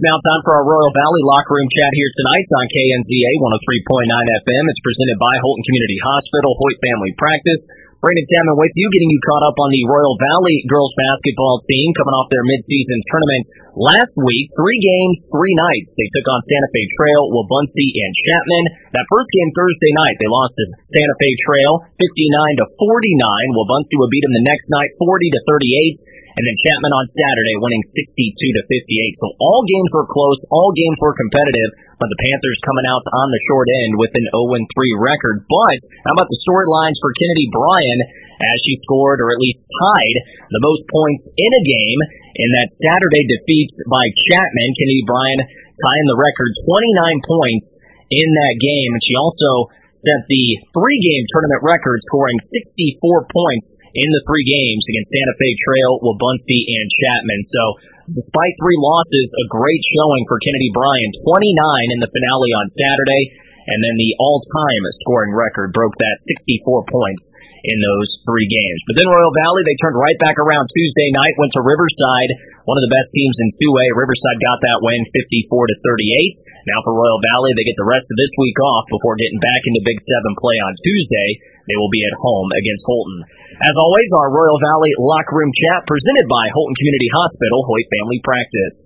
now time for our Royal Valley Locker Room Chat here tonight on KNZA 103.9 FM. It's presented by Holton Community Hospital, Hoyt Family Practice. Brandon Salmon with you, getting you caught up on the Royal Valley girls basketball team coming off their midseason tournament last week. 3 games, 3 nights. They took on Santa Fe Trail, Wabaunsee, and Chapman. That first game Thursday night, they lost to Santa Fe Trail 59-49. Wabaunsee would beat them the next night 40-38. And then Chapman on Saturday winning 62-58. So all games were close, all games were competitive, but the Panthers coming out on the short end with an 0-3 record. But how about the storylines for Kennedy Bryan as she scored, or at least tied, the most points in a game in that Saturday defeat by Chapman? Kennedy Bryan tying the record, 29 points in that game. And she also set the 3-game tournament record, scoring 64 points in the 3 games against Santa Fe Trail, Wabaunsee, and Chapman. So, despite 3 losses, a great showing for Kennedy Bryan. 29 in the finale on Saturday, and then the all-time scoring record broke that 64 points in those 3 games. But then Royal Valley, they turned right back around Tuesday night, went to Riverside, one of the best teams in 2A. Riverside got that win 54-38. Now for Royal Valley, they get the rest of this week off before getting back into Big 7 play on Tuesday. They will be at home against Holton. As always, our Royal Valley Locker Room Chat presented by Holton Community Hospital, Hoyt Family Practice.